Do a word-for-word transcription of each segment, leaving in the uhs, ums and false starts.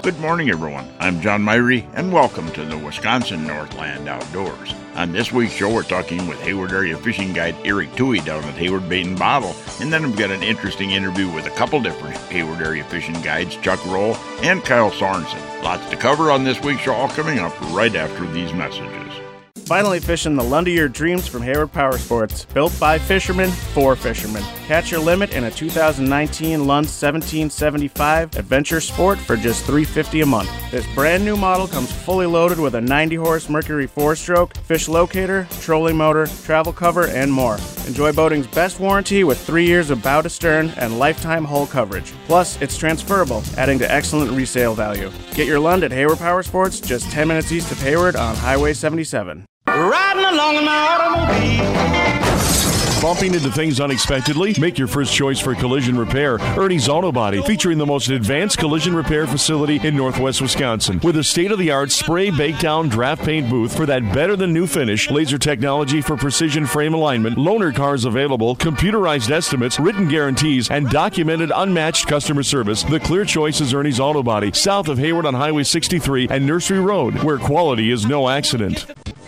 Good morning, everyone. I'm John Myrie, and welcome to the Wisconsin Northland Outdoors. On this week's show, we're talking with Hayward Area Fishing Guide Eric Toohey down at Hayward Bait and Bottle, and then we've got an interesting interview with a couple different Hayward Area Fishing Guides, Chuck Roll and Kyle Sorensen. Lots to cover on this week's show, all coming up right after these messages. Finally fishing the Lund of your dreams from Hayward Power Sports. Built by fishermen, for fishermen. Catch your limit in a two thousand nineteen Lund seventeen seventy-five Adventure Sport for just three hundred fifty dollars a month. This brand new model comes fully loaded with a ninety horse Mercury four stroke, fish locator, trolling motor, travel cover, and more. Enjoy boating's best warranty with three years of bow to stern and lifetime hull coverage. Plus, it's transferable, adding to excellent resale value. Get your Lund at Hayward Power Sports, just ten minutes east of Hayward on Highway seventy-seven. Riding along in my automobile. Bumping into things unexpectedly? Make your first choice for collision repair. Ernie's Auto Body, featuring the most advanced collision repair facility in Northwest Wisconsin. With a state-of-the-art spray bake down draft paint booth for that better-than-new finish, laser technology for precision frame alignment, loaner cars available, computerized estimates, written guarantees, and documented unmatched customer service, the clear choice is Ernie's Auto Body, south of Hayward on Highway sixty-three and Nursery Road, where quality is no accident.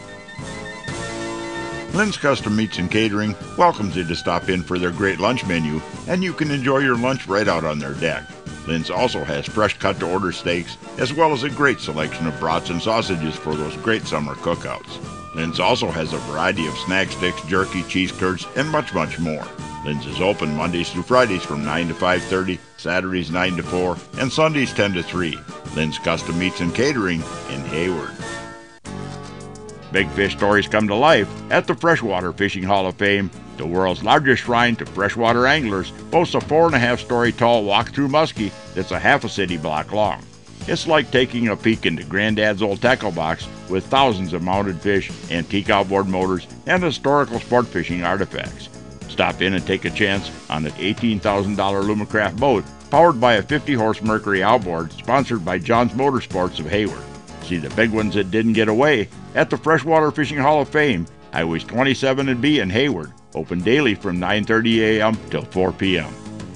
Lynn's Custom Meats and Catering welcomes you to stop in for their great lunch menu, and you can enjoy your lunch right out on their deck. Lynn's also has fresh cut-to-order steaks, as well as a great selection of brats and sausages for those great summer cookouts. Lynn's also has a variety of snack sticks, jerky, cheese curds, and much, much more. Lynn's is open Mondays through Fridays from nine to five thirty, Saturdays nine to four, and Sundays ten to three. Lynn's Custom Meats and Catering in Hayward. Big fish stories come to life at the Freshwater Fishing Hall of Fame. The world's largest shrine to freshwater anglers boasts a four and a half story tall walk-through muskie that's a half a city block long. It's like taking a peek into Granddad's old tackle box with thousands of mounted fish, antique outboard motors, and historical sport fishing artifacts. Stop in and take a chance on an eighteen thousand dollars Lumacraft boat powered by a fifty horse Mercury outboard sponsored by John's Motorsports of Hayward. See the big ones that didn't get away at the Freshwater Fishing Hall of Fame, Highways twenty-seven and B in Hayward, open daily from nine thirty a.m. till four p.m.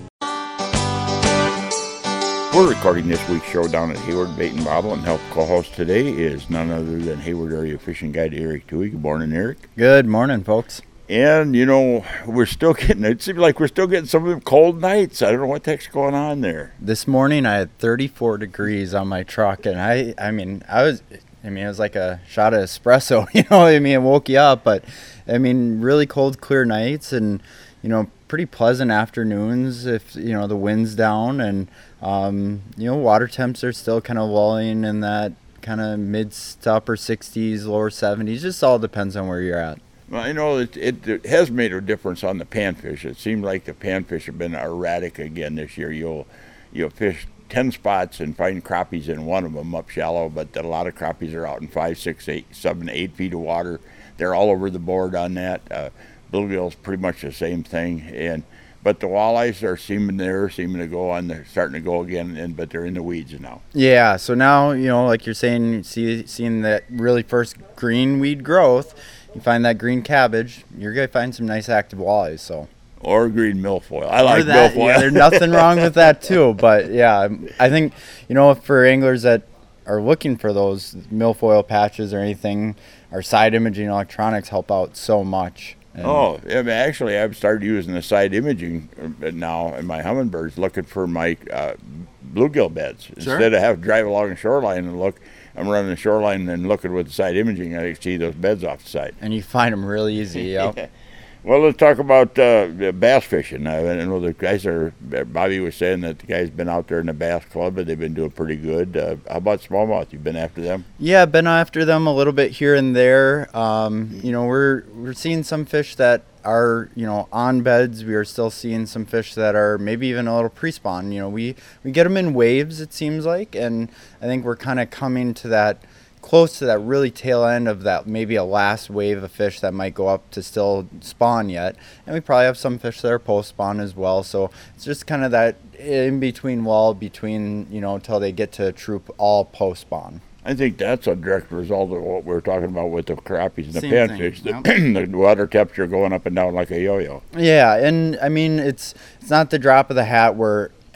We're recording this week's show down at Hayward Bait and Bottle, and help co-host today is none other than Hayward Area Fishing Guide Eric Toohey. Good morning, Eric. Good morning, folks. And, you know, we're still getting, it seems like we're still getting some of them cold nights. I don't know what the heck's going on there. This morning I had thirty-four degrees on my truck, and I, I mean, I was, I mean, it was like a shot of espresso, you know, I mean, it woke you up, but, I mean, really cold, clear nights, and, you know, pretty pleasant afternoons if, you know, the wind's down, and, um, you know, water temps are still kind of lulling in that kind of mid to upper sixties, lower seventies, just all depends on where you're at. Well, you know, it, it, it has made a difference on the panfish. It seemed like the panfish have been erratic again this year. You'll you'll fish ten spots and find crappies in one of them up shallow, but a lot of crappies are out in five, six, eight, seven, eight feet of water. They're all over the board on that. Uh, bluegill's pretty much the same thing, and but the walleyes are seeming there, seeming to go on. They're starting to go again, and but they're in the weeds now. Yeah, so now, you know, like you're saying, see, seeing that really first green weed growth. You find that green cabbage, you're going to find some nice active walleyes. So, or green milfoil. I like that, milfoil. Yeah, there's nothing wrong with that too. But yeah, I think, you know, for anglers that are looking for those milfoil patches or anything, our side imaging electronics help out so much. And oh, yeah, actually, I've started using the side imaging now in my hummingbirds, looking for my uh, bluegill beds. Sure. Instead of having to drive along the shoreline and look, I'm running the shoreline and looking with the side imaging. I can see those beds off the side. And you find them really easy, yeah. Well, let's talk about uh, bass fishing. I know the guys are, Bobby was saying that the guys been out there in the bass club, but they've been doing pretty good. Uh, how about smallmouth? You've been after them? Yeah, been after them a little bit here and there. Um, you know, we're we're seeing some fish that are, you know, on beds. We are still seeing some fish that are maybe even a little pre-spawn. You know, we, we get them in waves, it seems like, and I think we're kind of coming to that, close to that really tail end of that, maybe a last wave of fish that might go up to still spawn yet. And we probably have some fish that are post-spawn as well. So it's just kind of that in-between wall between, you know, until they get to troop all post-spawn. I think that's a direct result of what we were talking about with the crappies and the Same panfish. thing, The, the water temperature going up and down like a yo-yo. Yeah, and I mean, it's it's not the drop of the hat where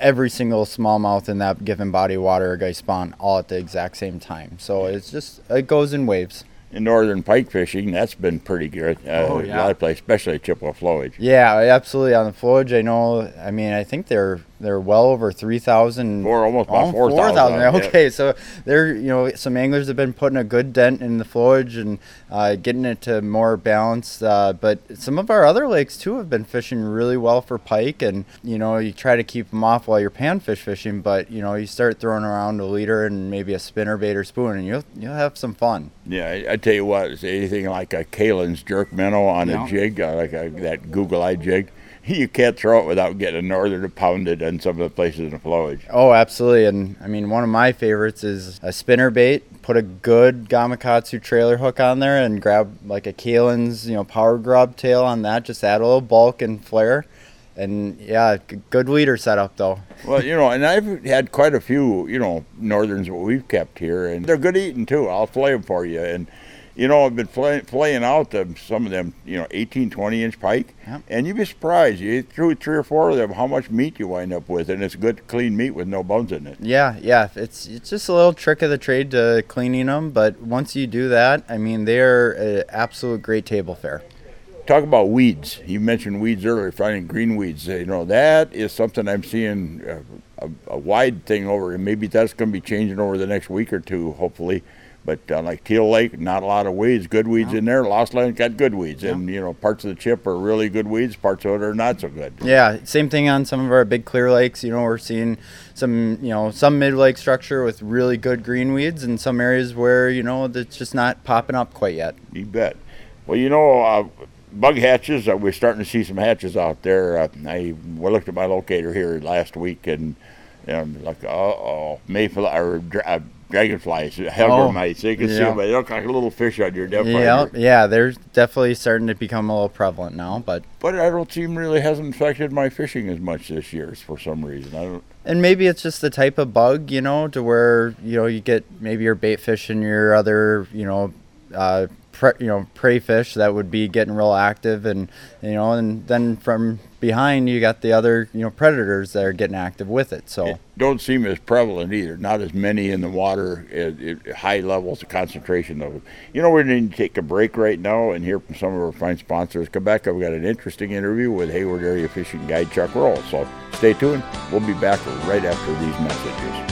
every single smallmouth in that given body of water are going to spawn all at the exact same time. So it's just, it goes in waves. In northern pike fishing, that's been pretty good. Uh, Oh, yeah. A lot of places, especially Chippewa flowage. Yeah, absolutely. On the flowage, I know, I mean, I think they're they're well over three thousand. Four, almost about four thousand. four thousand. Okay, so they're, you know, some anglers have been putting a good dent in the flowage and uh, getting it to more balanced. Uh, but some of our other lakes, too, have been fishing really well for pike. And, you know, you try to keep them off while you're panfish fishing, but, you know, you start throwing around a leader and maybe a spinner bait or spoon, and you'll, you'll have some fun. Yeah, I, I tell you what, it's anything like a Kalin's jerk minnow on Yeah. a jig, uh, like a, that Google Eye jig, you can't throw it without getting a northerner pounded in some of the places in the flowage. Oh, absolutely. And I mean, one of my favorites is a spinner bait. Put a good Gamakatsu trailer hook on there and grab like a Kalin's, you know, power grub tail on that. Just add a little bulk and flare. And yeah, g- good leader setup though. Well, you know, and I've had quite a few, you know, northerns what we've kept here, and they're good eating too. I'll flay them for you. And, you know, I've been flay, flaying out them, some of them, you know, eighteen, twenty inch pike, Yep. and you'd be surprised. You eat through three or four of them, how much meat you wind up with, and it's good, clean meat with no bones in it. Yeah, yeah. It's it's just a little trick of the trade to cleaning them, but once you do that, I mean, they're an absolute great table fare. Talk about weeds. You mentioned weeds earlier, finding green weeds. You know, that is something I'm seeing uh, a, a wide thing over, and maybe that's going to be changing over the next week or two, hopefully. But uh, like Teal Lake, not a lot of weeds, good weeds in there. Lost Land got good weeds, and you know, parts of the chip are really good weeds, parts of it are not so good. Yeah, same thing on some of our big clear lakes. You know, we're seeing some, you know, some mid lake structure with really good green weeds, and some areas where, you know, it's just not popping up quite yet. You bet. Well, you know, uh, bug hatches, uh, we're starting to see some hatches out there. Uh, I we looked at my locator here last week, and um, like, uh-oh, mayflower, or dra- uh, dragonflies, helper mites. You can see yeah. them, they look like little fish on your depth Yeah, finder. yeah, they're definitely starting to become a little prevalent now, but But I don't seem really hasn't affected my fishing as much this year for some reason. I don't. and maybe it's just the type of bug, you know, to where, you know, you get maybe your bait fish and your other, you know, uh, pre- you know, prey fish that would be getting real active, and you know, and then from behind you got the other, you know, predators that are getting active with it. So It don't seem as prevalent either. Not as many in the water at, at high levels of concentration of it. You know, we're going to take a break right now and hear from some of our fine sponsors. Come back. I've got an interesting interview with Hayward Area Fishing Guide Chuck Roll. So stay tuned. We'll be back right after these messages.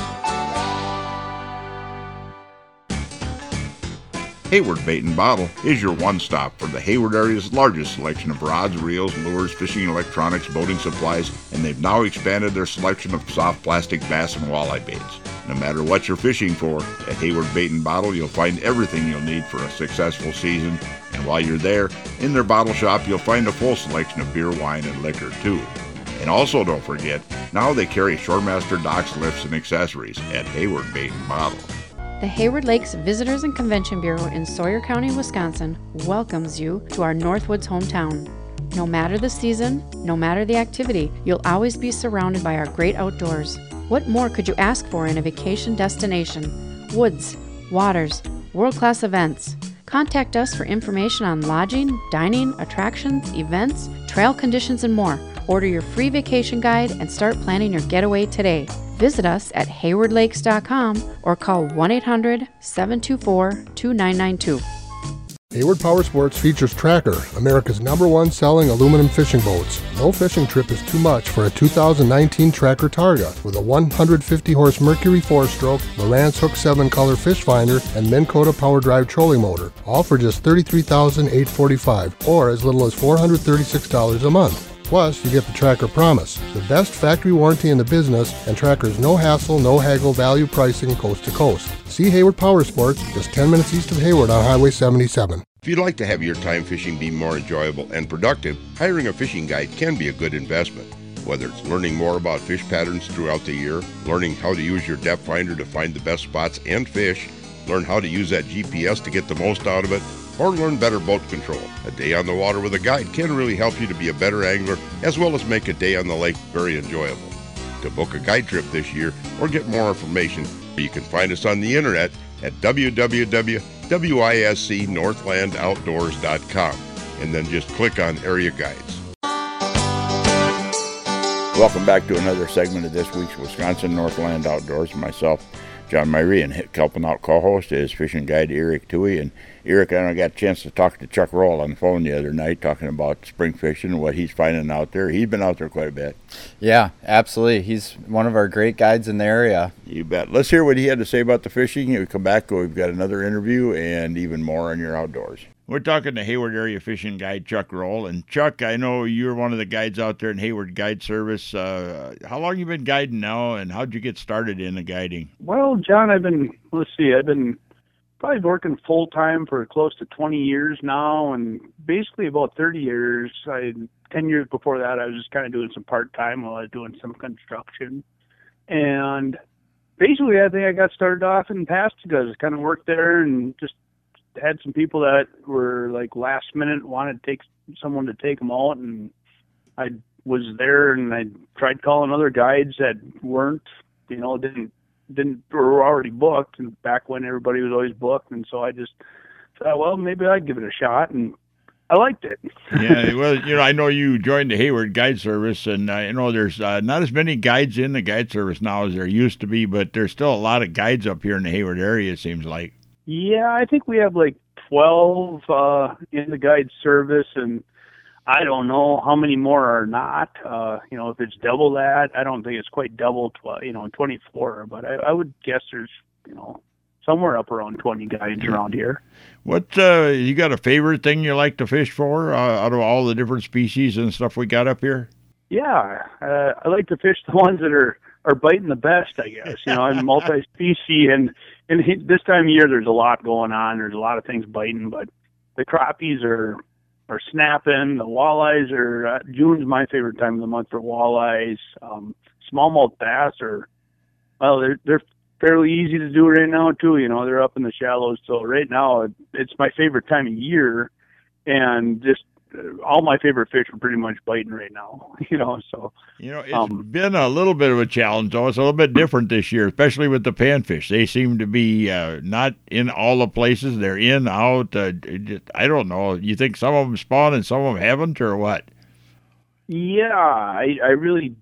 Hayward Bait and Bottle is your one-stop for the Hayward area's largest selection of rods, reels, lures, fishing electronics, boating supplies, and they've now expanded their selection of soft plastic bass and walleye baits. No matter what you're fishing for, at Hayward Bait and Bottle you'll find everything you'll need for a successful season, and while you're there, in their bottle shop you'll find a full selection of beer, wine, and liquor too. And also don't forget, now they carry Shoremaster docks, lifts, and accessories at Hayward Bait and Bottle. The Hayward Lakes Visitors and Convention Bureau in Sawyer County, Wisconsin welcomes you to our Northwoods hometown. No matter the season, no matter the activity, you'll always be surrounded by our great outdoors. What more could you ask for in a vacation destination? Woods, waters, world-class events. Contact us for information on lodging, dining, attractions, events, trail conditions, and more. Order your free vacation guide and start planning your getaway today. Visit us at hayward lakes dot com or call one eight hundred, seven two four, two nine nine two. Hayward Power Sports features Tracker, America's number one selling aluminum fishing boats. No fishing trip is too much for a two thousand nineteen Tracker Targa with a one hundred fifty horse Mercury four-stroke, Lowrance Hook seven color fish finder, and Minn Kota power drive trolling motor, all for just thirty-three thousand eight hundred forty-five dollars or as little as four hundred thirty-six dollars a month. Plus, you get the Tracker Promise, the best factory warranty in the business, and Tracker's no hassle, no haggle value pricing coast to coast. See Hayward Power Sports, just ten minutes east of Hayward on Highway seventy-seven. If you'd like to have your time fishing be more enjoyable and productive, hiring a fishing guide can be a good investment. Whether it's learning more about fish patterns throughout the year, learning how to use your depth finder to find the best spots and fish, learn how to use that G P S to get the most out of it, or learn better boat control. A day on the water with a guide can really help you to be a better angler, as well as make a day on the lake very enjoyable. To book a guide trip this year or get more information, you can find us on the internet at w w w dot wisc northland outdoors dot com and then just click on Area Guides. Welcome back to another segment of this week's Wisconsin Northland Outdoors. Myself, John Myrie, and helping out co-host is fishing guide Eric Toohey. And Eric, I got a chance to talk to Chuck Roll on the phone the other night, talking about spring fishing and what he's finding out there. He's been out there quite a bit. Yeah, absolutely. He's one of our great guides in the area. You bet. Let's hear what he had to say about the fishing. We come back, we've got another interview and even more on your outdoors. We're talking to Hayward area fishing guide Chuck Roll. And Chuck, I know you're one of the guides out there in Hayward Guide Service. Uh, how long you been guiding now, and how'd you get started in the guiding? Well, John, I've been, let's see, I've been probably working full-time for close to twenty years now, and basically about thirty years. I ten years before that, I was just kind of doing some part-time while I was doing some construction. And basically, I think I got started off in past because I kind of worked there and just had some people that were like last minute wanted to take someone to take them out, and I was there and I tried calling other guides that weren't, you know, didn't didn't were already booked, and back when everybody was always booked, and so I just thought, well, maybe I'd give it a shot, and I liked it. Yeah, well, you know, I know you joined the Hayward Guide Service, and I know there's uh, not as many guides in the Guide Service now as there used to be, but there's still a lot of guides up here in the Hayward area, it seems like. Yeah, I think we have like twelve uh, in the guide service, and I don't know how many more are not. Uh, you know, if it's double that, I don't think it's quite double, tw- you know, twenty-four, but I, I would guess there's, you know, somewhere up around twenty guides around here. What, uh, you got a favorite thing you like to fish for uh, out of all the different species and stuff we got up here? Yeah, uh, I like to fish the ones that are, are biting the best, I guess. You know, I'm multi-species, and, and this time of year there's a lot going on. There's a lot of things biting, but the crappies are are snapping. The walleyes are, uh, June's my favorite time of the month for walleyes. Um, smallmouth bass are, well, they're, they're fairly easy to do right now, too. You know, they're up in the shallows. So right now it's my favorite time of year, and just all my favorite fish are pretty much biting right now, you know, so. You know, it's um, been a little bit of a challenge, though. It's a little bit different this year, especially with the panfish. They seem to be uh, not in all the places. They're in, out. Uh, just, I don't know. You think some of them spawn and some of them haven't, or what? Yeah, I, I really,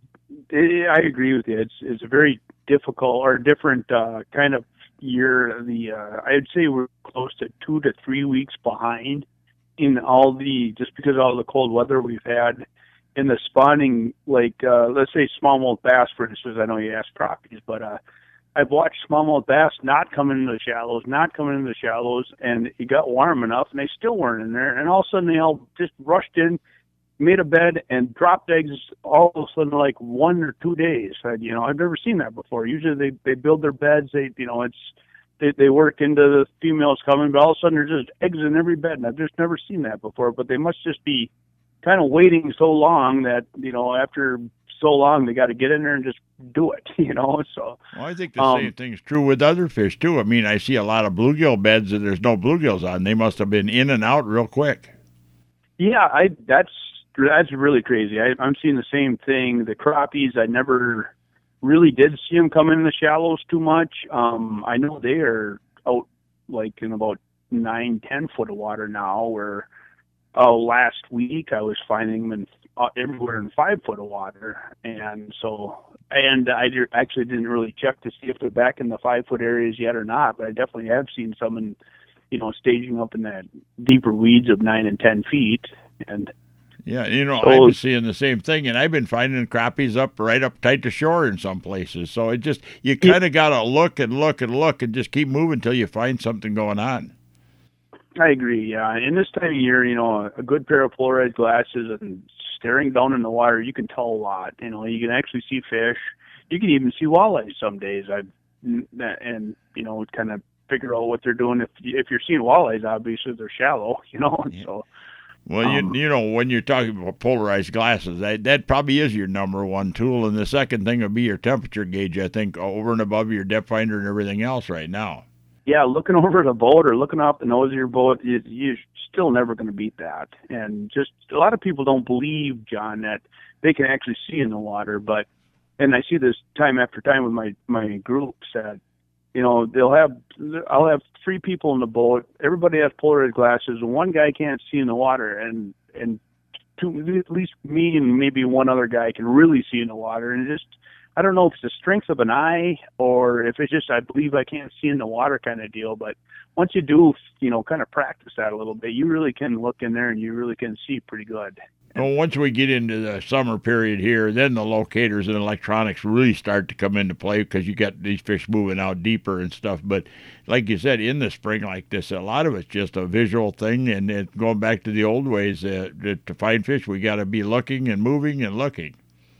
I agree with you. It's, it's a very difficult or different uh, kind of year. The uh, I'd say we're close to two to three weeks behind in all the, just because of all the cold weather we've had in the spawning, like, uh, let's say smallmouth bass, for instance. I know you asked crappies, but uh, I've watched smallmouth bass not coming into the shallows, not coming into the shallows, and it got warm enough, and they still weren't in there. And all of a sudden, they all just rushed in, made a bed, and dropped eggs all of a sudden, like one or two days. I, you know, I've never seen that before. Usually, they they build their beds. They, you know, it's They, they work into the females coming, but all of a sudden there's just eggs in every bed, and I've just never seen that before. But they must just be kind of waiting so long that, you know, after so long they got to get in there and just do it, you know. So well, I think the um, same thing's true with other fish, too. I mean, I see a lot of bluegill beds that there's no bluegills on. They must have been in and out real quick. Yeah, I that's that's really crazy. I, I'm seeing the same thing. The crappies, I never really did see them come in the shallows too much. Um, I know they are out like in about nine, ten foot of water now, where uh, last week I was finding them in, uh, everywhere in five foot of water. And so, and I did, actually didn't really check to see if they're back in the five foot areas yet or not, but I definitely have seen some in, you know, staging up in that deeper weeds of nine and ten feet. And yeah, you know, so, I've been seeing the same thing, and I've been finding crappies up right up tight to shore in some places. So it just, you kind of got to look and look and look and just keep moving until you find something going on. I agree, yeah. And this time of year, you know, a good pair of polarized glasses and staring down in the water, you can tell a lot. You know, you can actually see fish. You can even see walleyes some days. I've, and, you know, kind of figure out what they're doing. If, if you're seeing walleyes, obviously they're shallow, you know, yeah. so. Well, Um, you you know, when you're talking about polarized glasses, that, that probably is your number one tool. And the second thing would be your temperature gauge, I think, over and above your depth finder and everything else right now. Yeah, looking over the boat or looking off the nose of your boat, you, you're still never going to beat that. And just a lot of people don't believe, John, that they can actually see in the water. But, and I see this time after time with my, my groups that, you know, they'll have, I'll have three people in the boat. Everybody has polarized glasses, and one guy can't see in the water. And, and two, at least me and maybe one other guy can really see in the water. And it just, I don't know if it's the strength of an eye or if it's just I believe I can't see in the water kind of deal. But once you do, you know, kind of practice that a little bit, you really can look in there and you really can see pretty good. Well, once we get into the summer period here, then the locators and electronics really start to come into play because you got these fish moving out deeper and stuff. But like you said, in the spring like this, a lot of it's just a visual thing. And it, going back to the old ways, uh, to find fish, we got to be looking and moving and looking.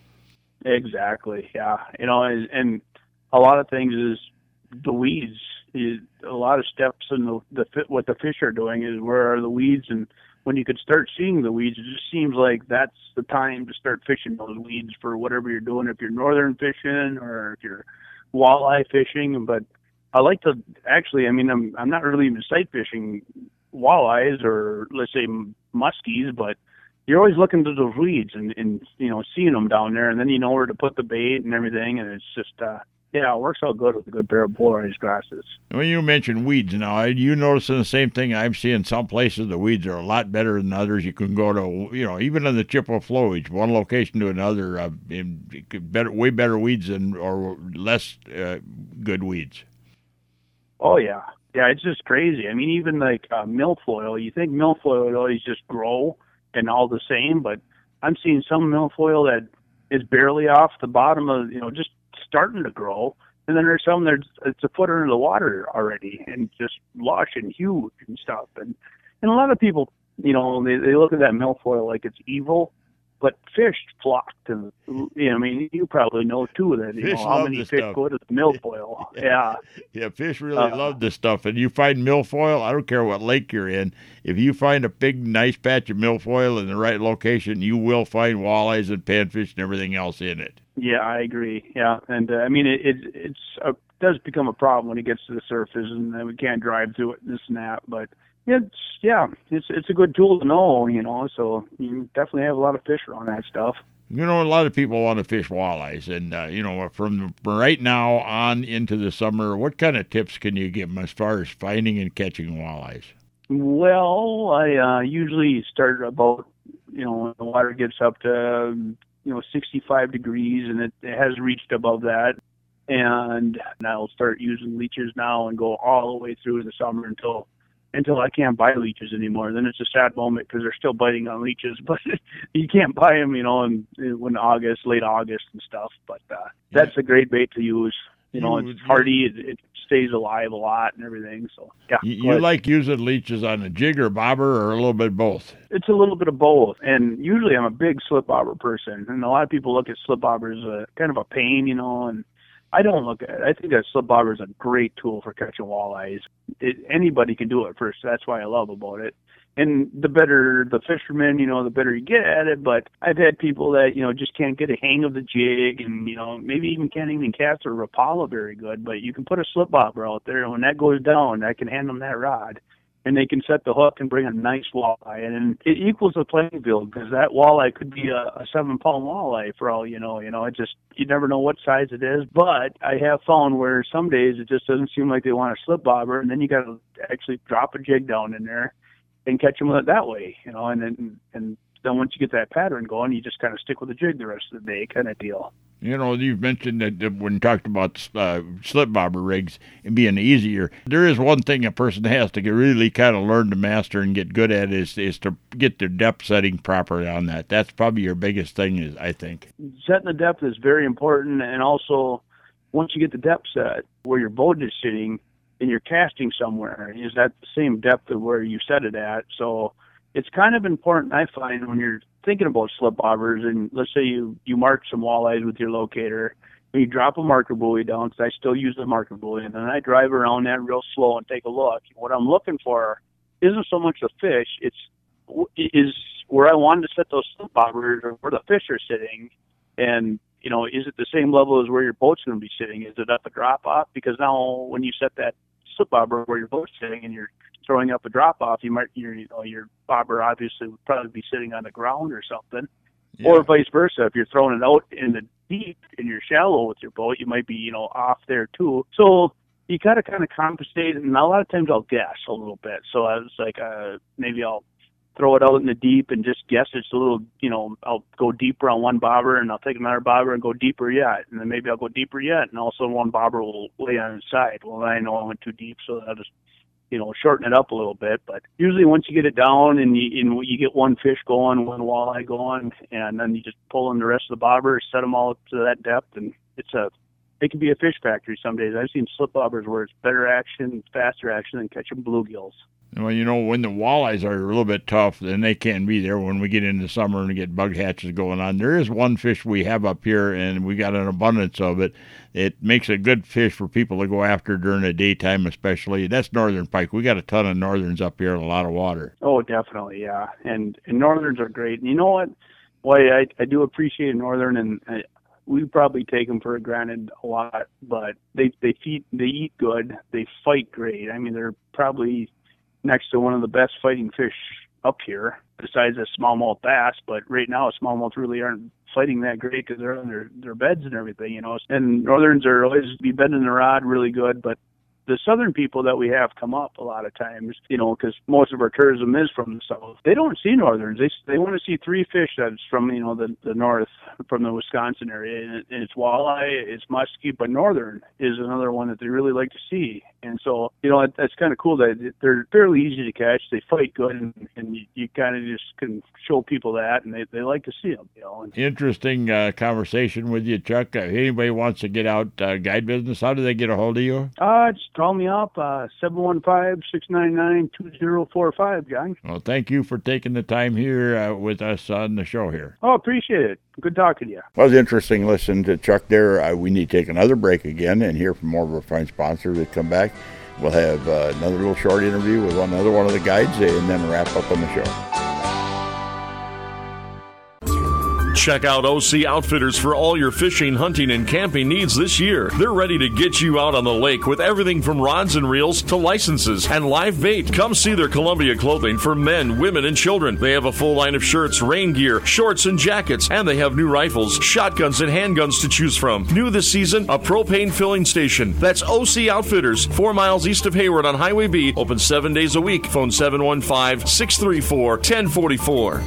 Exactly, yeah. You know, and, and a lot of things is the weeds. Is a lot of steps in the, the fit, what the fish are doing is where are the weeds, and when you could start seeing the weeds, it just seems like that's the time to start fishing those weeds for whatever you're doing, if you're northern fishing or if you're walleye fishing. But I like to actually, I mean, I'm I'm not really even sight fishing walleyes or let's say muskies, but you're always looking to those weeds and, and you know, seeing them down there, and then you know where to put the bait and everything, and it's just uh yeah, it works out good with a good pair of polarized glasses. When you mentioned weeds now, are you noticing the same thing? I'm seeing some places the weeds are a lot better than others. You can go to, you know, even in the Chippewa flowage, one location to another, uh, in better, way better weeds than or less uh, good weeds. Oh yeah, yeah, it's just crazy. I mean, even like uh, milfoil. You think milfoil would always just grow and all the same, but I'm seeing some milfoil that is barely off the bottom of, you know, just starting to grow, and then there's some that's it's a foot under the water already and just lush and huge and stuff. And and a lot of people, you know, they, they look at that milfoil like it's evil, but fish flock to, you know, I mean, you probably know too that, you Fish know, how love many this fish stuff. go to the milfoil. Yeah. Yeah. Yeah, fish really Uh, love this stuff. And you find milfoil, I don't care what lake you're in, if you find a big, nice patch of milfoil in the right location, you will find walleyes and panfish and everything else in it. Yeah, I agree. Yeah, and uh, I mean, it, it it's a, does become a problem when it gets to the surface, and uh, we can't drive through it, this and that. But it's yeah, it's it's a good tool to know, you know. So you definitely have a lot of fish around that stuff. You know, a lot of people want to fish walleyes, and uh, you know, from right now on into the summer, what kind of tips can you give them as far as finding and catching walleyes? Well, I uh, usually start about, you know, when the water gets up to, you know, sixty-five degrees, and it, it has reached above that. And I'll start using leeches now and go all the way through the summer until until I can't buy leeches anymore. Then it's a sad moment because they're still biting on leeches, but you can't buy them, you know, in, in August, late August and stuff. But uh, that's a great bait to use. You know, You- it's hardy. It, it stays alive a lot and everything. So, yeah. You, go you ahead. like using leeches on a jig or bobber, or a little bit of both? It's a little bit of both. And usually I'm a big slip bobber person. And a lot of people look at slip bobber as a kind of a pain, you know, and I don't look at it. I think a slip bobber is a great tool for catching walleyes. It, anybody can do it first. That's why I love about it. And the better the fisherman, you know, the better you get at it. But I've had people that, you know, just can't get a hang of the jig and, you know, maybe even can't even cast a Rapala very good. But you can put a slip bobber out there, and when that goes down, I can hand them that rod. And they can set the hook and bring a nice walleye. And it equals the playing field, because that walleye could be a, a seven-pound walleye for all you know. You know, it just, you never know what size it is. But I have found where some days it just doesn't seem like they want a slip bobber, and then you got to actually drop a jig down in there and catch them with it that way, you know. And then and then once you get that pattern going, you just kind of stick with the jig the rest of the day, kind of deal. You know, you've mentioned that, that when you talked about uh, slip bobber rigs and being easier, there is one thing a person has to get really kind of learn to master and get good at is is to get their depth setting properly on that. That's probably your biggest thing, is I think. Setting the depth is very important, and also once you get the depth set where your boat is sitting and you're casting somewhere, is that the same depth of where you set it at? So it's kind of important, I find, when you're thinking about slip bobbers, and let's say you, you mark some walleyes with your locator, and you drop a marker buoy down, because I still use the marker buoy, and then I drive around that real slow and take a look. What I'm looking for isn't so much the fish, it's is where I wanted to set those slip bobbers, or where the fish are sitting, and, you know, is it the same level as where your boat's going to be sitting? Is it up a drop-off? Because now when you set that slip bobber where your boat's sitting and you're throwing up a drop-off, you might, your, you know, your bobber obviously would probably be sitting on the ground or something. Yeah. Or vice versa. If you're throwing it out in the deep and you're shallow with your boat, you might be, you know, off there too. So you got to kind of compensate, and a lot of times I'll guess a little bit. So I was like, uh, maybe I'll throw it out in the deep and just guess it's a little, you know, I'll go deeper on one bobber and I'll take another bobber and go deeper yet. And then maybe I'll go deeper yet. And also one bobber will lay on its side. Well, I know I went too deep, so I'll just, you know, shorten it up a little bit. But usually once you get it down and you, and you get one fish going, one walleye going, and then you just pull in the rest of the bobbers, set them all up to that depth, and it's a, it can be a fish factory some days. I've seen slip bobbers where it's better action, faster action than catching bluegills. Well, you know, when the walleyes are a little bit tough, then they can't be there when we get into summer and get bug hatches going on. There is one fish we have up here, and we got an abundance of it. It makes a good fish for people to go after during the daytime especially. That's northern pike. We got a ton of northerns up here and a lot of water. Oh, definitely, yeah. And, and northerns are great. And you know what? Why I, I do appreciate northern, and I, we probably take them for granted a lot, but they, they, feed, they eat good. They fight great. I mean, they're probably next to one of the best fighting fish up here, besides a smallmouth bass. But right now, smallmouths really aren't fighting that great because they're on their, their beds and everything, you know. And northerns are always be bending the rod really good, but the southern people that we have come up a lot of times, you know, because most of our tourism is from the south. They don't see northerns. They they want to see three fish that's from, you know, the, the north, from the Wisconsin area. And, it, and it's walleye, it's muskie, but northern is another one that they really like to see. And so, you know, it, that's kind of cool that they're fairly easy to catch. They fight good, and, and you, you kind of just can show people that, and they, they like to see them, you know. And, Interesting uh, conversation with you, Chuck. Uh, if anybody wants to get out uh, guide business, how do they get a hold of you? Uh, just call me up, uh, seven one five, six nine nine, two zero four five, John. Well, thank you for taking the time here uh, with us on the show here. Oh, appreciate it. Good talking to you. Well, it was interesting listening to Chuck there. Uh, we need to take another break again and hear from more of our fine sponsors that come back. We'll have uh, another little short interview with one, another one of the guides and then wrap up on the show. Check out O C Outfitters for all your fishing, hunting, and camping needs this year. They're ready to get you out on the lake with everything from rods and reels to licenses and live bait. Come see their Columbia clothing for men, women, and children. They have a full line of shirts, rain gear, shorts, and jackets, and they have new rifles, shotguns, and handguns to choose from. New this season, a propane filling station. That's O C Outfitters, four miles east of Hayward on Highway B, open seven days a week. Phone seven one five, six three four, one zero four four.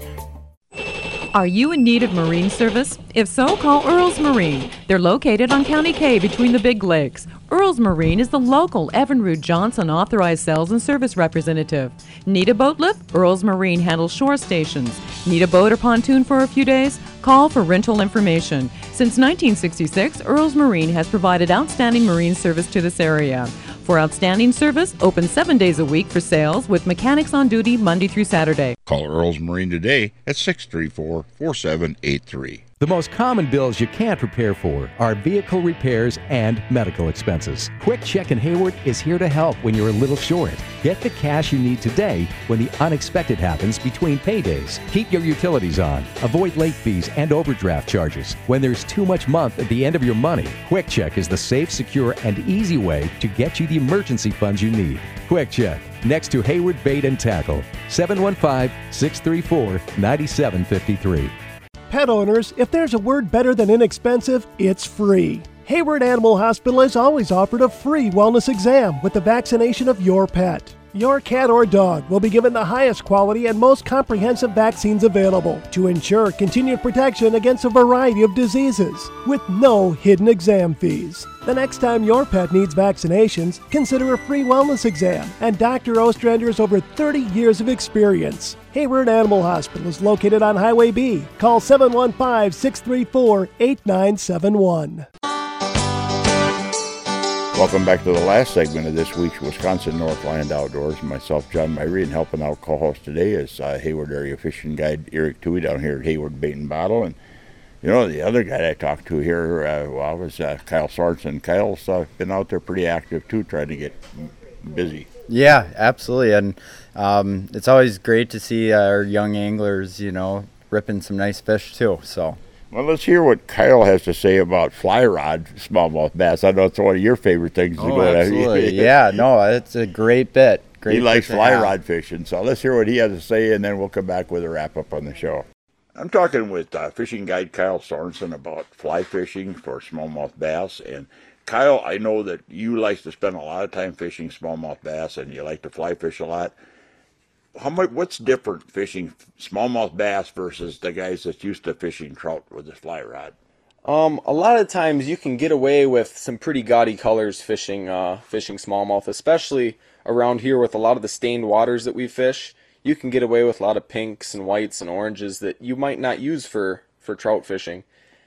Are you in need of marine service? If so, call Earls Marine. They're located on County K between the Big Lakes. Earls Marine is the local Evinrude Johnson authorized sales and service representative. Need a boat lift? Earls Marine handles shore stations. Need a boat or pontoon for a few days? Call for rental information. Since nineteen sixty-six, Earls Marine has provided outstanding marine service to this area. For outstanding service, open seven days a week for sales with mechanics on duty Monday through Saturday. Call Earls Marine today at six three four, four seven eight three. The most common bills you can't prepare for are vehicle repairs and medical expenses. Quick Check in Hayward is here to help when you're a little short. Get the cash you need today when the unexpected happens between paydays. Keep your utilities on. Avoid late fees and overdraft charges. When there's too much month at the end of your money, Quick Check is the safe, secure, and easy way to get you the emergency funds you need. Quick Check, next to Hayward Bait and Tackle, seven one five, six three four, nine seven five three. Pet owners, if there's a word better than inexpensive, it's free. Hayward Animal Hospital has always offered a free wellness exam with the vaccination of your pet. Your cat or dog will be given the highest quality and most comprehensive vaccines available to ensure continued protection against a variety of diseases with no hidden exam fees. The next time your pet needs vaccinations, consider a free wellness exam and Doctor Ostrander's over thirty years of experience. Hayward Animal Hospital is located on Highway B. Call seven one five, six three four, eight nine seven one. Welcome back to the last segment of this week's Wisconsin Northland Outdoors. Myself, John Myrie, and helping out co-host today is uh, Hayward Area Fishing Guide Eric Toohey down here at Hayward Bait and Bottle. And, you know, the other guy I talked to here, uh, well, was uh, Kyle Sorensen. Kyle's uh, been out there pretty active, too, trying to get busy. Yeah, absolutely. And um, it's always great to see our young anglers, you know, ripping some nice fish, too, so... Well, let's hear what Kyle has to say about fly rod smallmouth bass. I know it's one of your favorite things to oh, go absolutely. Yeah, no, it's a great bit. Great he likes fly rod fishing. So let's hear what he has to say, and then we'll come back with a wrap-up on the show. I'm talking with uh, fishing guide Kyle Sorensen about fly fishing for smallmouth bass. And Kyle, I know that you like to spend a lot of time fishing smallmouth bass, and you like to fly fish a lot. how much? What's different fishing smallmouth bass versus the guys that's used to fishing trout with a fly rod? Um, a lot of times you can get away with some pretty gaudy colors fishing uh, fishing smallmouth, especially around here with a lot of the stained waters that we fish. You can get away with a lot of pinks and whites and oranges that you might not use for, for trout fishing.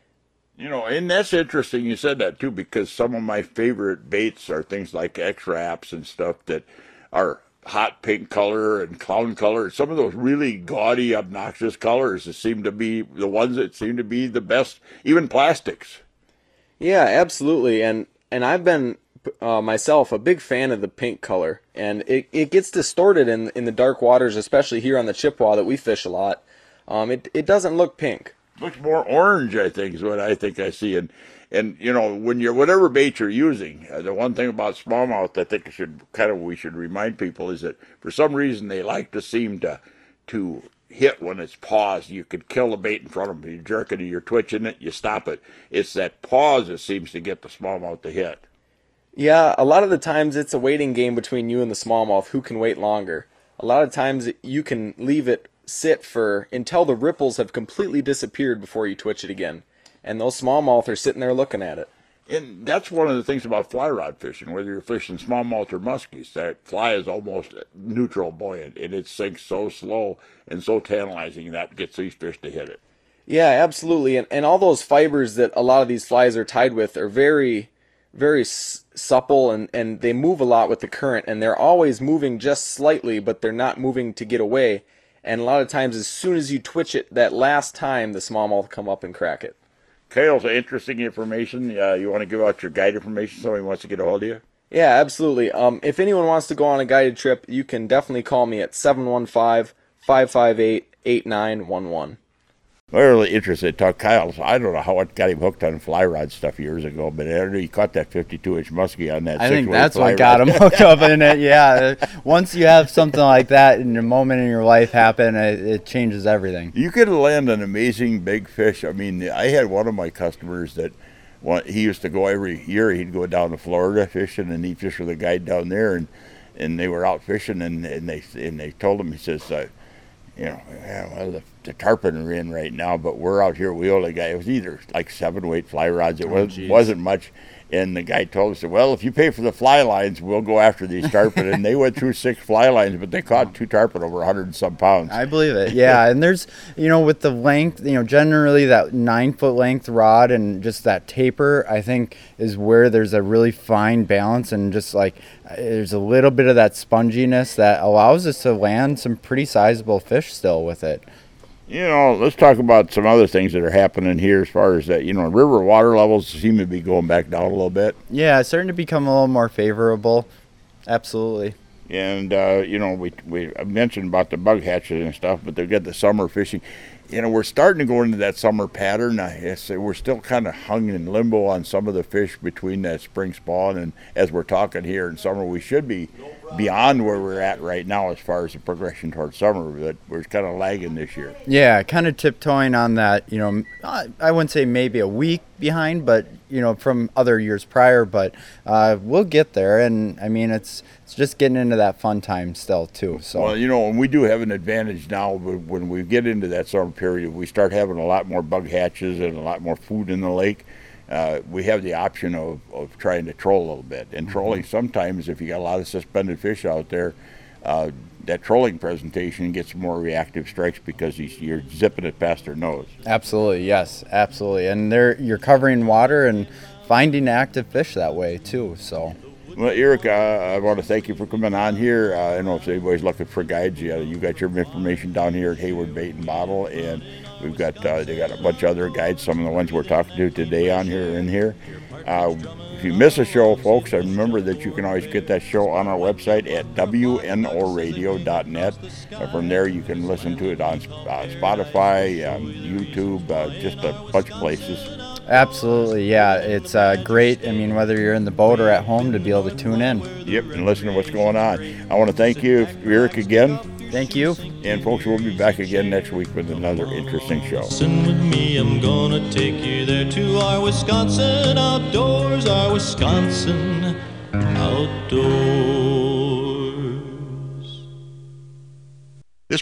You know, and that's interesting you said that too, because some of my favorite baits are things like X-Wraps and stuff that are hot pink color and clown color. Some of those really gaudy, obnoxious colors that seem to be the ones that seem to be the best, even plastics. Yeah, absolutely. And and I've been uh, myself a big fan of the pink color, and it, it gets distorted in in the dark waters, especially here on the Chippewa that we fish a lot. Um, it it doesn't look pink. Looks more orange, I think, is what I think I see. And, and you know, when you're, whatever bait you're using, uh, the one thing about smallmouth I think should kind of, we should remind people is that for some reason they like to seem to, to hit when it's paused. You could kill the bait in front of them. You jerk it, you're twitching it, you stop it. It's that pause that seems to get the smallmouth to hit. Yeah, a lot of the times it's a waiting game between you and the smallmouth, who can wait longer. A lot of times you can leave it sit for until the ripples have completely disappeared before you twitch it again, and those smallmouth are sitting there looking at it. And that's one of the things about fly rod fishing, whether you're fishing smallmouth or muskies, that fly is almost neutral buoyant, and it sinks so slow and so tantalizing that gets these fish to hit it. Yeah, absolutely. And, and all those fibers that a lot of these flies are tied with are very, very s- supple, and, and they move a lot with the current, and they're always moving just slightly, but they're not moving to get away. And a lot of times, as soon as you twitch it, that last time, the smallmouth come up and crack it. Kale's interesting information. Uh, you want to give out your guide information? Somebody wants to get a hold of you? Yeah, absolutely. Um, if anyone wants to go on a guided trip, you can definitely call me at seven one five, five five eight, eight nine one one. I'm really interested. Talk Kyle. I don't know how it got him hooked on fly rod stuff years ago, but I know he caught that fifty-two inch muskie on that. I think that's what got him hooked up in it. Yeah, once you have something like that in a moment in your life happen, it, it changes everything. You could land an amazing big fish. I mean, I had one of my customers that he used to go every year. He'd go down to Florida fishing, and he'd fish with a guide down there, and and they were out fishing, and, and they and they told him, he says, uh, you know, yeah, well, the, the tarpon are in right now, but we're out here. We only got, it was either like seven weight fly rods. It was, oh, wasn't much. And the guy told us, well, if you pay for the fly lines, we'll go after these tarpon. And they went through six fly lines, but they caught two tarpon over a hundred and some pounds. I believe it. Yeah, and there's, you know, with the length, you know, generally that nine foot length rod and just that taper, I think is where there's a really fine balance, and just like there's a little bit of that sponginess that allows us to land some pretty sizable fish still with it. You know, let's talk about some other things that are happening here as far as that, you know, river water levels seem to be going back down a little bit. Yeah, it's starting to become a little more favorable. Absolutely. And, uh, you know, we we mentioned about the bug hatches and stuff, but they've got the summer fishing. You know, we're starting to go into that summer pattern. I guess we're still kind of hung in limbo on some of the fish between that spring spawn, and as we're talking here in summer, we should be beyond where we're at right now as far as the progression towards summer, but we're kind of lagging this year. Yeah, kind of tiptoeing on that, you know, I wouldn't say maybe a week behind, but, you know, from other years prior, but uh, we'll get there, and, I mean, it's it's just getting into that fun time still, too. So. Well, you know, and we do have an advantage now, but when we get into that summer period, we start having a lot more bug hatches and a lot more food in the lake. Uh, we have the option of, of trying to troll a little bit. And trolling, sometimes if you got a lot of suspended fish out there, uh, that trolling presentation gets more reactive strikes because you're zipping it past their nose. Absolutely, yes, absolutely. And they're, you're covering water and finding active fish that way too. So. Well, Eric, uh, I want to thank you for coming on here. Uh, I don't know if anybody's looking for guides. You, you got your information down here at Hayward Bait and Bottle, and we've got uh, they got a bunch of other guides. Some of the ones we're talking to today on here are in here. Uh, if you miss a show, folks, I remember that you can always get that show on our website at W N O radio dot net. Uh, from there, you can listen to it on uh, Spotify, um, YouTube, uh, just a bunch of places. Absolutely, yeah. It's uh, great, I mean, whether you're in the boat or at home, to be able to tune in. Yep, and listen to what's going on. I want to thank you, Eric, again. Thank you. And, folks, we'll be back again next week with another interesting show. Listen with me, I'm going to take you there to our Wisconsin outdoors, our Wisconsin outdoors.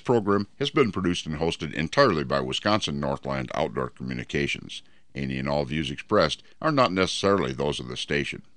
program has been produced and hosted entirely by Wisconsin Northland Outdoor Communications. Any and all views expressed are not necessarily those of the station.